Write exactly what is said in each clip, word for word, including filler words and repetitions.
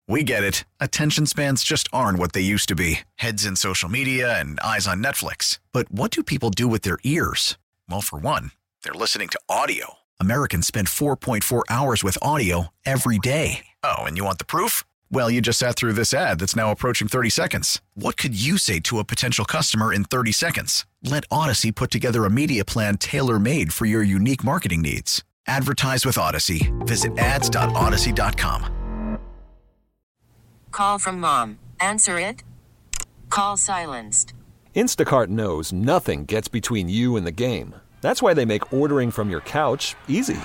We get it. Attention spans just aren't what they used to be. Heads in social media and eyes on Netflix. But what do people do with their ears? Well, for one, they're listening to audio. Americans spend four point four hours with audio every day. Oh, and you want the proof? Well, you just sat through this ad that's now approaching thirty seconds. What could you say to a potential customer in thirty seconds? Let Odyssey put together a media plan tailor-made for your unique marketing needs. Advertise with Odyssey. Visit ads dot odyssey dot com. Call from mom. Answer it. Call silenced. Instacart knows nothing gets between you and the game. That's why they make ordering from your couch easy.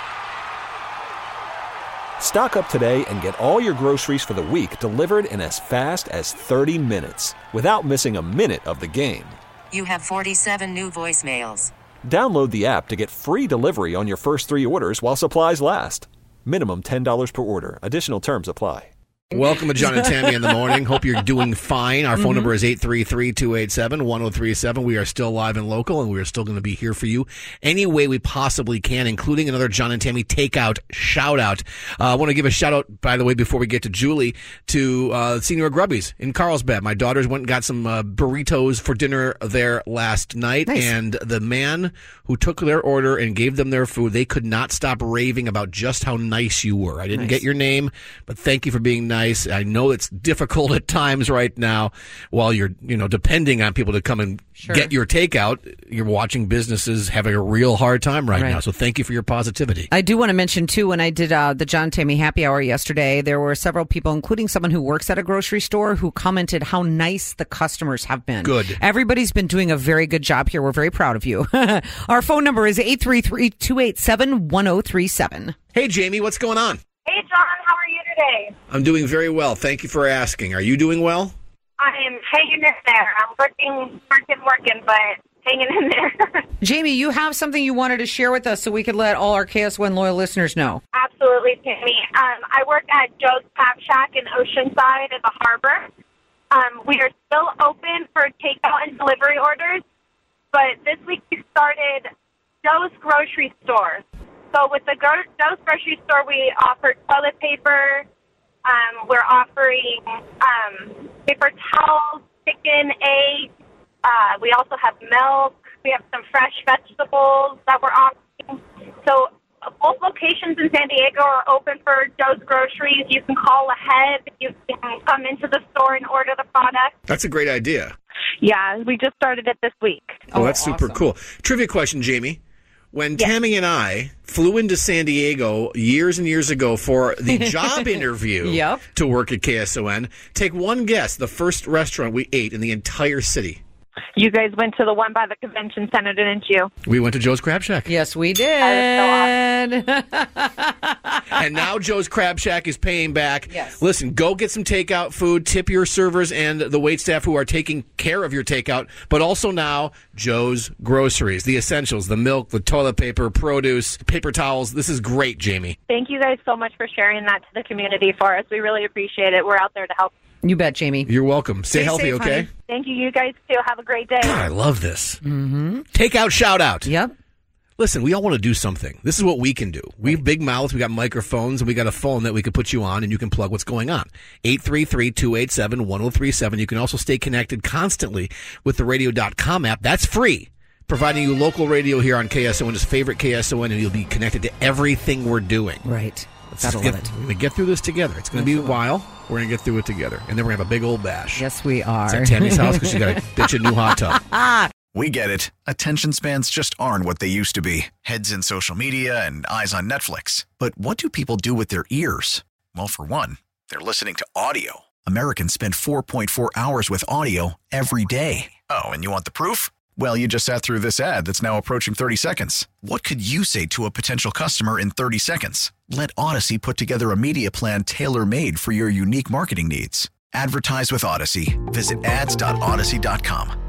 Stock up today and get all your groceries for the week delivered in as fast as thirty minutes without missing a minute of the game. You have forty-seven new voicemails. Download the app to get free delivery on your first three orders while supplies last. Minimum ten dollars per order. Additional terms apply. Welcome to John and Tammy in the morning. Hope you're doing fine. Our phone Mm-hmm. number is eight three three, two eight seven, one oh three seven. We are still live and local, and we are still going to be here for you any way we possibly can, including another John and Tammy takeout shout-out. Uh, I want to give a shout-out, by the way, before we get to Julie, to uh, Senior Grubbies in Carlsbad. My daughters went and got some uh, burritos for dinner there last night, Nice. and the man who took their order and gave them their food, they could not stop raving about just how nice you were. I didn't Nice. get your name, but thank you for being nice. I know it's difficult at times right now while you're, you know, depending on people to come and Sure. get your takeout. You're watching businesses having a real hard time right, Right. now. So thank you for your positivity. I do want to mention, too, when I did uh, the John Tammy Happy Hour yesterday, there were several people, including someone who works at a grocery store, who commented how nice the customers have been. Good. Everybody's been doing a very good job here. We're very proud of you. Our phone number is eight three three, two eight seven, one oh three seven. Hey, Jamie, what's going on? Hey, John, how are you today? I'm doing very well. Thank you for asking. Are you doing well? I am hanging in there. I'm working, working, working, but hanging in there. Jamie, you have something you wanted to share with us so we could let all our K S one loyal listeners know. Absolutely, Tammy. Um, I work at Joe's Crab Shack in Oceanside at the harbor. Um, we are still open for takeout and delivery orders, but this week we started Joe's Grocery Store. So with the Gro- Joe's Grocery Store, we offer toilet paper. Um, we're offering um, paper towels, chicken, eggs. Uh, we also have milk. We have some fresh vegetables that we're offering. So uh, both locations in San Diego are open for Joe's Groceries. You can call ahead. You can come into the store and order the product. That's a great idea. Yeah, we just started it this week. Oh, that's super awesome. cool. Trivia question, Jamie. When Tammy and I flew into San Diego years and years ago for the job interview Yep. to work at K S O N, take one guess, the first restaurant we ate in the entire city. You guys went to the one by the convention center, didn't you? We went to Joe's Crab Shack. Yes, we did. And now Joe's Crab Shack is paying back. Yes. Listen, go get some takeout food, tip your servers and the waitstaff who are taking care of your takeout, but also now Joe's Groceries, the essentials, the milk, the toilet paper, produce, paper towels. This is great, Jamie. Thank you guys so much for sharing that to the community for us. We really appreciate it. We're out there to help. You bet, Jamie. You're welcome. Stay, Stay healthy, safe, okay? honey. Thank you. You guys, too. Have a great day. God, I love this. Mm-hmm. Takeout shout out. Yep. Listen, we all want to do something. This is what we can do. We have big mouths, we got microphones, and we got a phone that we can put you on, and you can plug what's going on. eight three three, two eight seven, one oh three seven. You can also stay connected constantly with the radio dot com app. That's free, providing you local radio here on K S O N, his favorite K S O N, and you'll be connected to everything we're doing. Right. Let's Gotta get, love it. We're going to get through this together. It's going to be a while. We're going to get through it together. And then we're going to have a big old bash. Yes, we are. It's at Tammy's house because she got a bitch a new hot tub. We get it. Attention spans just aren't what they used to be. Heads in social media and eyes on Netflix. But what do people do with their ears? Well, for one, they're listening to audio. Americans spend four point four hours with audio every day. Oh, and you want the proof? Well, you just sat through this ad that's now approaching thirty seconds. What could you say to a potential customer in thirty seconds? Let Odyssey put together a media plan tailor-made for your unique marketing needs. Advertise with Odyssey. Visit ads dot odyssey dot com.